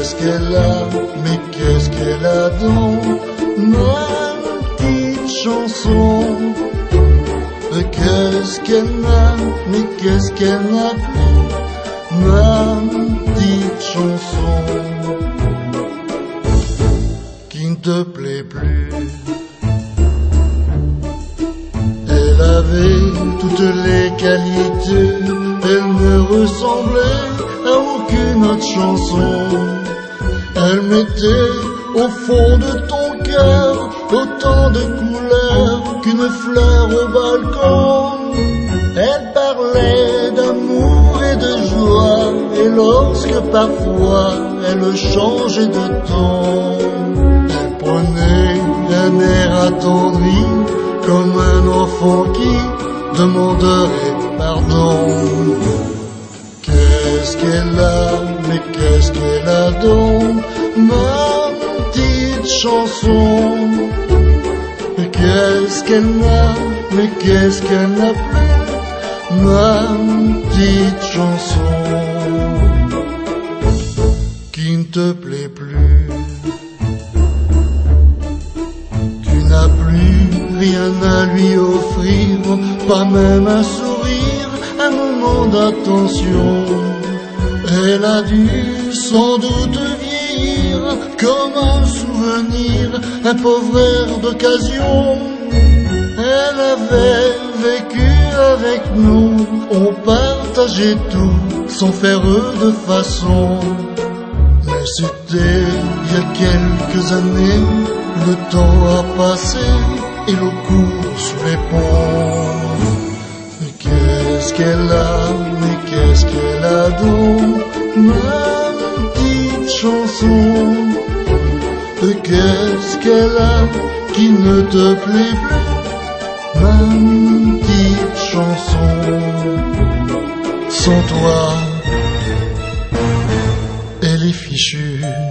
qu'est-ce qu'elle a, mais qu'est-ce qu'elle a dans ma petite chanson? Qu'est-ce qu'elle n'a, mais qu'est-ce qu'elle n'a plus, ma petite chanson qui ne te plaît plus. Elle avait toutes les qualités, elle ne ressemblait à aucune autre chanson. Elle mettait au fond de ton cœur autant de couleurs qu'une fleur au balcon. Elle parlait d'amour et de joie, et lorsque parfois elle changeait de ton, elle prenait un air attendri, comme un enfant qui demanderait pardon. Qu'est-ce qu'elle a, mais qu'est-ce qu'elle a dans ma petite chanson? Qu'est-ce qu'elle n'a, mais qu'est-ce qu'elle n'a plus, ma petite chanson qui ne te plaît plus? Tu n'as plus rien à lui offrir, pas même un sourire, un moment d'attention. Elle a dû sans doute vieillir comme un souvenir, un pauvre air d'occasion. Elle avait vécu avec nous, on partageait tout sans faire de façon. Mais c'était il y a quelques années, le temps a passé et l'eau court sous les ponts. Qu'est-ce qu'elle a, mais qu'est-ce qu'elle a dans ma petite chanson? Qu'est-ce qu'elle a qui ne te plaît plus, ma petite chanson? Sans toi, elle est fichue.